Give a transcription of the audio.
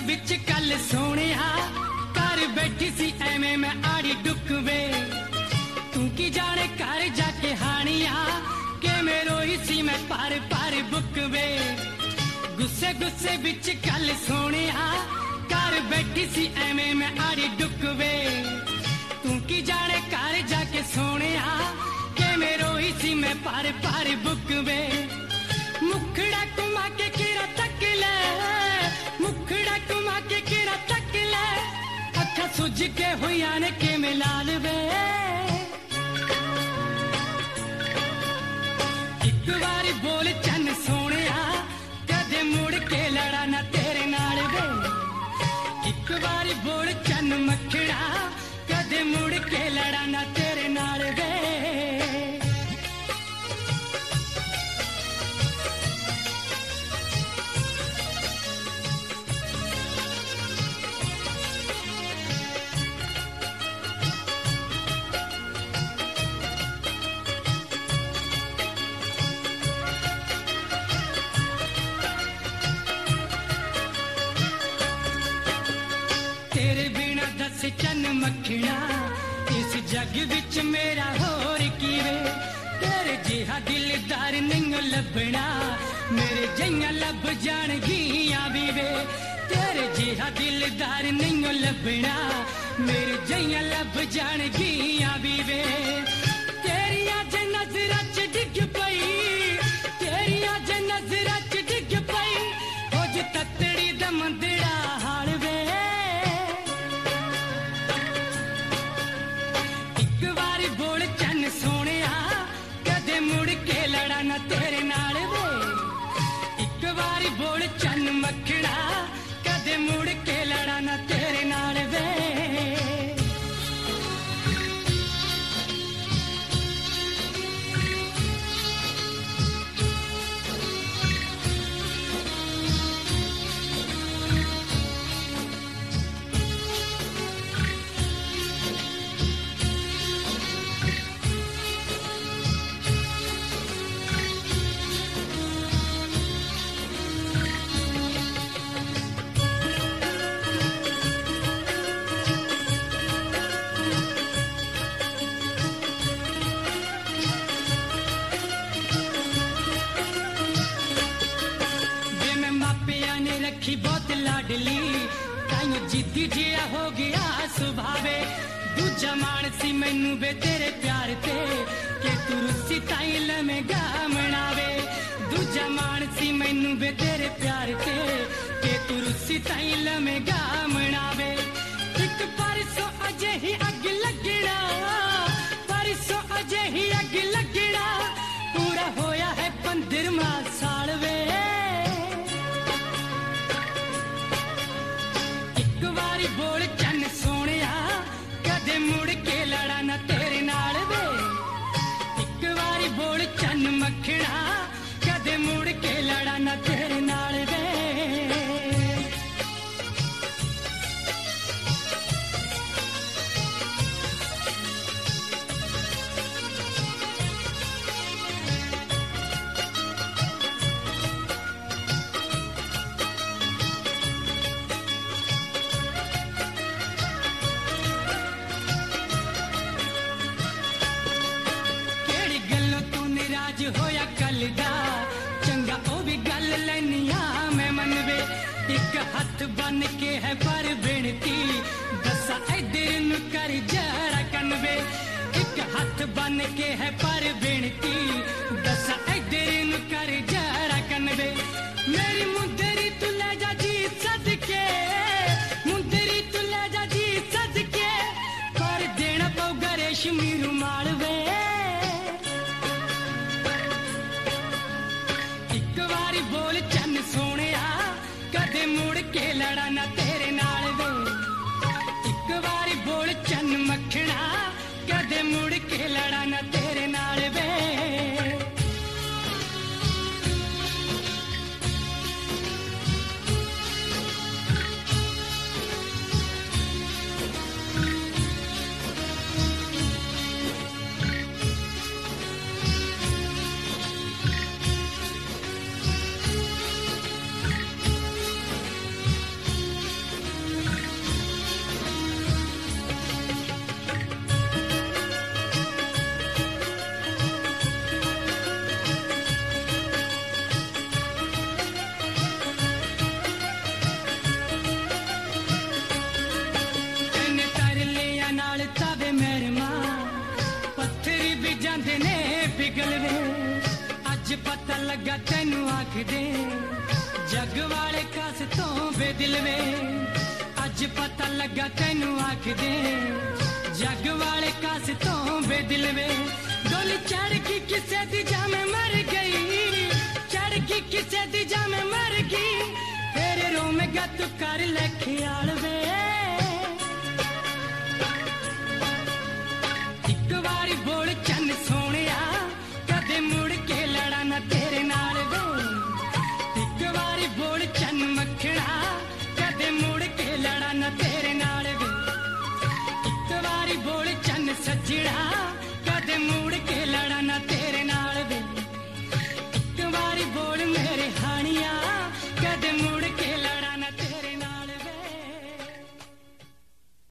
बिच कल सोनिया घर बैठी सी एवें मैं आड़ी डुक वे तू की जाने घर जाके हानिया के मैं रोई सी मैं पार पार बुक वे गुस्से गुस्से बिच कल सोनिया घर बैठी सी एवें मैं आड़ी डुक वे तू की जाने घर जाके सोनिया के मैं रोई सी मैं पार पार बुक वे मुखड़ा कुमा के किरा तक ले मुखड़ा कुमा के किरा तक ले अखा सुज के हुई ने के मिलाल वे एक बारी बोल चन सोनिया कदे मुड़ के लड़ा ना तेरे नाल वे एक बारी बोल चन मखड़ा कदे मुड़ के लड़ा ना तेरे नाल वे चन मखना इस जग विच मेरा होर कीवे तेरे जिहा दिलदार नहीं लभना मेरे जइया लब जान गिया भी वे तेरे जिहा दिलदार नहीं लभना मेरे जइया लब जान गिया भी वे तेरी अज नजरा च डिग पई तेरी अज नजरा च डिग पई हो ज ततड़ी दा मंदड़ा हाल वे सोनिया कदे मुड़ के लड़ा ना तेरे नाल वे एक बारी बोल चन मखना कदे मुड़ के लड़ा ना तेरे नाल वे रखी बहुत लाडली ताइयों जिद्दी जिया हो गया सुभावे दूजा मान सी मैनू बे तेरे प्यार ते के तू रुसी ताई लमेगा मनावे दूजा मान सी मैनू बे तेरे प्यार ते के तू रुसी ताई लमेगा मनावे एक परसों अजे ही अग लगना परसों अजे ही अग लगना पूरा होया है 15वां साल वे बोल चन सोनिया कदे मुड़ के लड़ा ना तेरे नाल वे एक बारी बोल चन मखना कदे मुड़ के लड़ा ना तेरे नाल वे होया कल दा चंगा ओ भी गल लैनिया मैं मनवे एक हाथ बन के है पर बिनती दसा इधर नु कर जरा कनवे एक हाथ बन के है पर बिनती दसा इधर नु कर जरा कनवे मेरी मुंदरी तू ले जा जी सदके मुंदरी तू ले जा जी सदके कर देना पौगा रेशमी रुमाल वे बोल चन सोनिया कदे मुड़ के लड़ा ना तेरे नाल वे एक बारी बोल चन मखना कदे मुड़ के लड़ा ना तेरे नाल वे लगा तेनू आख दे जग वाले कास तो बेदिल वे अज पता लगा तेनू आख दे जग वाले कास तो बेदिल वे डोली चढ़ की किसे दी जामे मर गई चढ़ की किसे दी जामे मर गई तेरे रोमेगा तू कर ले ख्याल